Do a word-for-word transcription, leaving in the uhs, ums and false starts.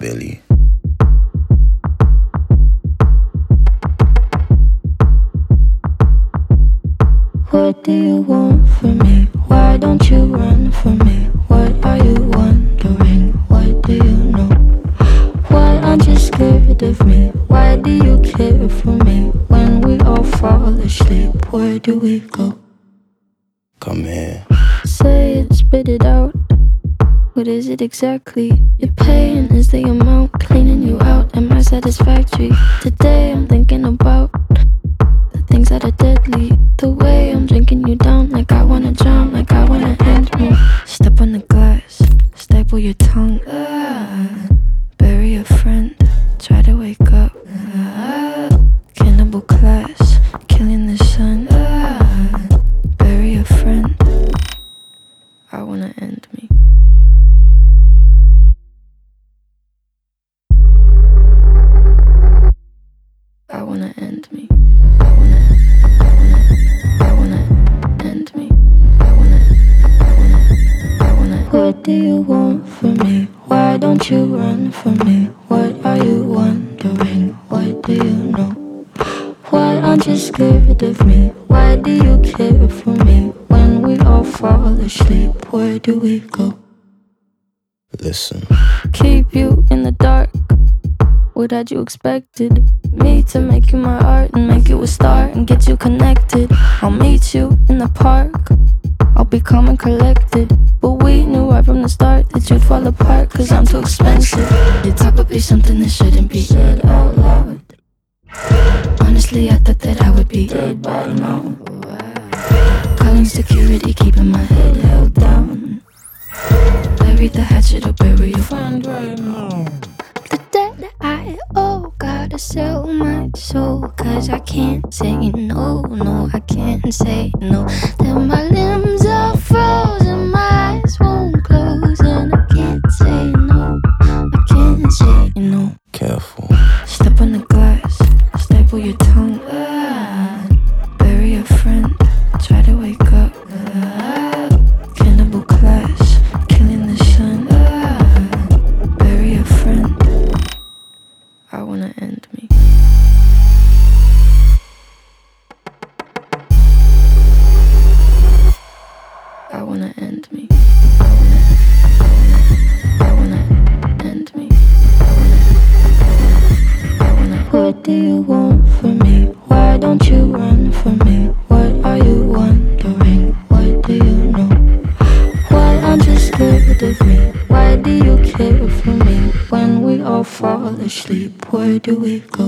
Billy. What do you want from me? Why don't you run from me? What are you wondering? What do you know? Why aren't you scared of me? Why do you care for me? When we all fall asleep, where do we go? Come here. Say it, spit it out. What is it exactly? Your pain is the amount cleaning you out. Am I satisfactory? Today I'm thinking about the things that are deadly. The way I'm drinking you down, like I wanna drown, like I wanna end me. Step on the glass, staple your tongue. Ah, bury a friend, try to wake up. Ah, cannibal class, killing the sun. Ah, bury a friend. I wanna end me. I wanna end me. I wanna, I wanna, I wanna end me. I wanna, I wanna, I wanna. What do you want from me? Why don't you run from me? What are you wondering? What do you know? Why aren't you scared of me? Why do you care for me? When we all fall asleep, where do we go? Listen. Keep you in the dark. What had you expected? Me to make you my art and make you a star and get you connected. I'll meet you in the park. I'll be calm and collected. But we knew right from the start that you'd fall apart, cause I'm too expensive. Your talk would be something that shouldn't be said out loud. Honestly, I thought that I would be dead by now. Calling security, keeping my head held down. Bury the hatchet or bury your friend right now. The debt I owe, gotta sell my soul, cause I can't say no, no, I can't say no. Then my limbs are frozen, my eyes won't close, and I can't say no, I can't say no. Careful. Step on the glass, staple your tongue. Ah, bury a friend, try to wake up. Ah, cannibal class, killing the sun. Ah, bury a friend. I wanna end me. I wanna end me. I wanna, I wanna, I wanna end me. I wanna, I wanna. What do you want from me? Why don't you run from me? What are you wondering? What do you know? Why aren't you scared of me? Why do you care for me? When we all fall asleep, where do we go?